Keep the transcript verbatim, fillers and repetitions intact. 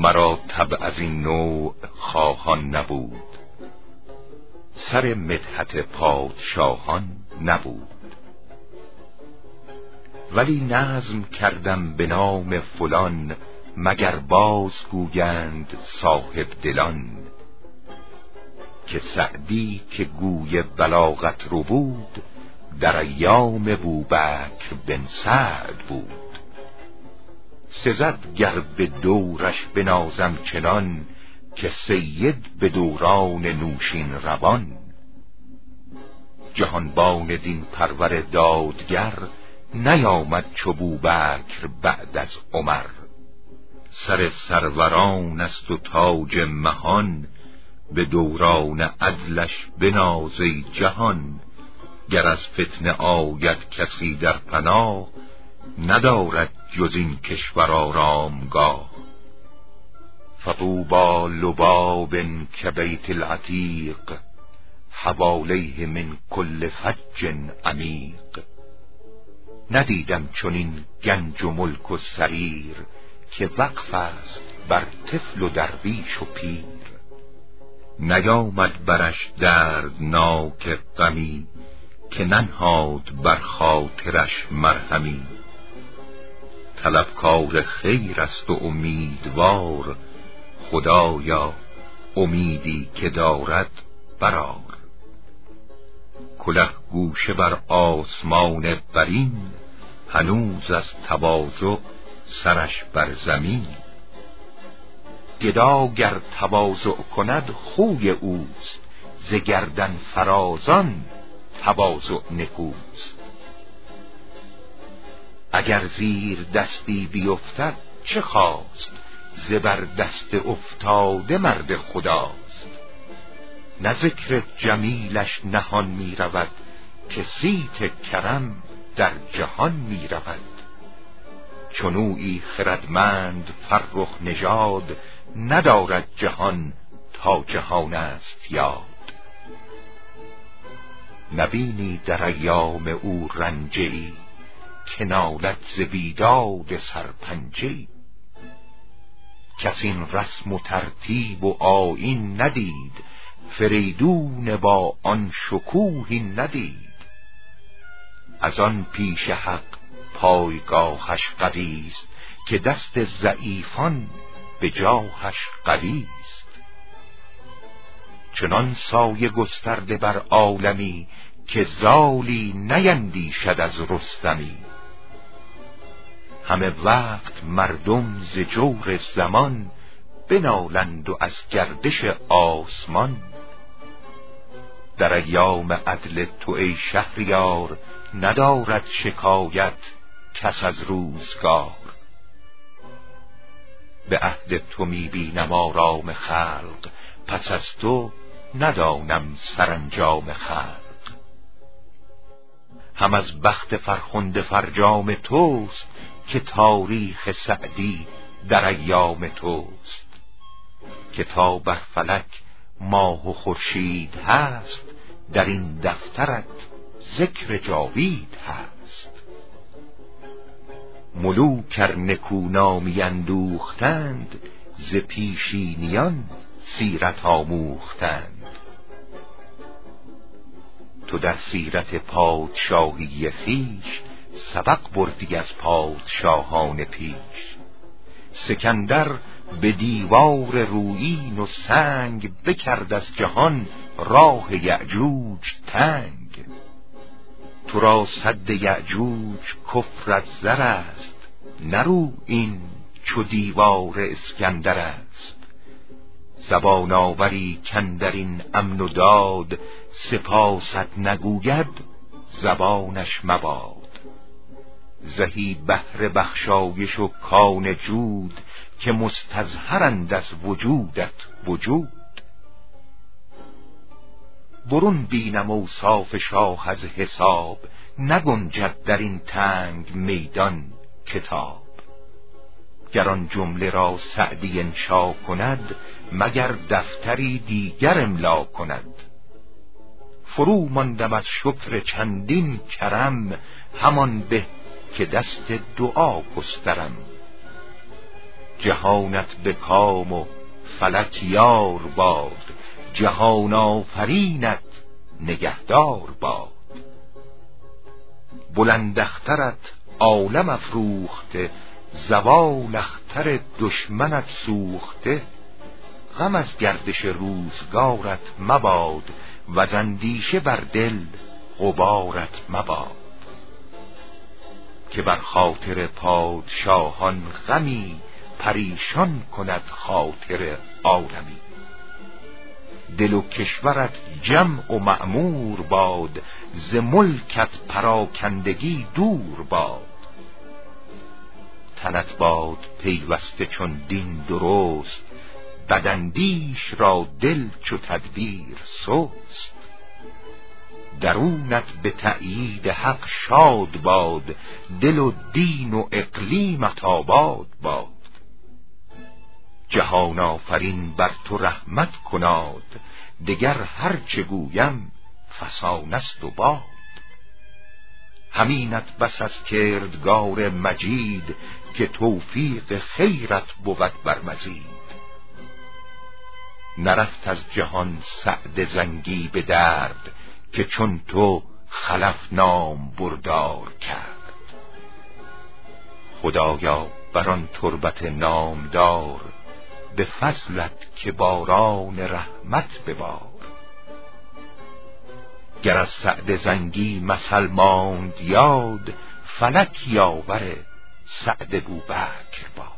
مرا طبع از این نوع خواهان نبود، سر مدحت پادشاهان نبود. ولی نظم کردم به نام فلان، مگر باز گویند صاحب دلان. که سعدی که گوی بلاغت رو بود، در ایام بوبکر بن سعد بود. سزد گر به دورش بنازم چنان، که سید به دوران نوشین روان. جهانبان دین پرور دادگر، نیامد چو بوبکر بعد از عمر. سر سروران است و تاج مهان، به دوران عدلش بناز ای جهان. گر از فتنه آید کسی در پناه، ندارد جز این کشور آرامگاه. فطوبی لباب کبیت العتیق، حوالیه من کل فج عمیق. ندیدم چنین گنج و ملک و سریر، که وقف است بر طفل و درویش و پیر. نیامد برش دردناک غمی، که ننهاد بر خاطرش مرهمی. طلبکار خیر است و امیدوار، خدایا امیدی که دارد برآر. کله گوشه بر آسمان برین، هنوز از تواضع سرش بر زمین. گدا گر تواضع کند خوی اوست، ز گردن فرازان تواضع نکوست. اگر زیر دستی بیفتد چه خواست، زبر دست افتاده مرد خداست. نه ذکر جمیلش نهان می رود، که صیت کرم در جهان می رود. چنویی خردمند فرخ نژاد، ندارد جهان تا جهان است یاد. نبینی در ایام او رنجی، که نالد ز بیداد سرپنجی. کس این رسم و ترتیب و آیین ندید، فریدون با آن شکوهی ندید. از آن پیش حق پایگاهش قویست، که دست ضعیفان به جاهش قویست. چنان سایه گسترده بر عالمی، که زالی نیندیشد از رستمی. همه وقت مردم ز جور زمان، بنالند و از گردش آسمان. در ایام عدل تو ای شهریار، ندارد شکایت کس از روزگار. به عهد تو می بینم آرام خلق، پس از تو ندانم سرانجام خلق. هم از بخت فرخنده فرجام توست، که تاریخ سعدی در ایام توست. که تا بر فلک ماه و خورشید هست، در این دفترت ذکر جاوید هست. ملوک ار نکونامی اندوختند، ز پیشینیان سیرت آموختند. تو در سیرت پادشاهی خویش، سبق بردی از پادشاهان پیش. سکندر به دیوار رویین و سنگ، بکرد از جهان راه یأجوج تنگ. تو را سد یأجوج کفر از زر است، نه رویین چو دیوار اسکندر است. زبان آوری کاندرین امن و داد، سپاست نگوید زبانش مباد. زهی بحر بخشایش و کان جود، که مستظهرند از وجودت وجود. برون بینم اوصاف شاه از حساب، نگنجد در این تنگ میدان کتاب. گر آن جمله را سعدی انشا کند، مگر دفتری دیگر املا کند. فرو ماندم از شکر چندین کرم، همان به که دست دعا گسترم. جهانت به کام و فلک یار باد، جهان آفرینت نگهدار باد. بلند اخترت عالم افروخته، زوال اختر دشمنت سوخته. غم از گردش روزگارت مباد، و اندیشه بر دل غبارت مباد. که بر خاطر پادشاهان غمی، پریشان کند خاطر عالمی. دل و کشورت جمع و معمور باد، ز ملکت پراکندگی دور باد. تنت باد پیوسته چون دین درست، بداندیش را دل چو تدبیر سست. درونت به تأیید حق شاد باد، دل و دین و اقلیمت آباد باد. جهان آفرین بر تو رحمت کناد، دگر هر چه گویم فسانه است و باد. همینت بس از کردگار مجید، که توفیق خیرت بود بر مزید. نرفت از جهان سعد زنگی به درد، که چون تو خلف نام بردار کرد. خدایا بر آن تربت نامدار، به فضلت که باران رحمت ببار. گر از سعد زنگی مثل ماند یاد، فلک یاور سعد بوبکر باد.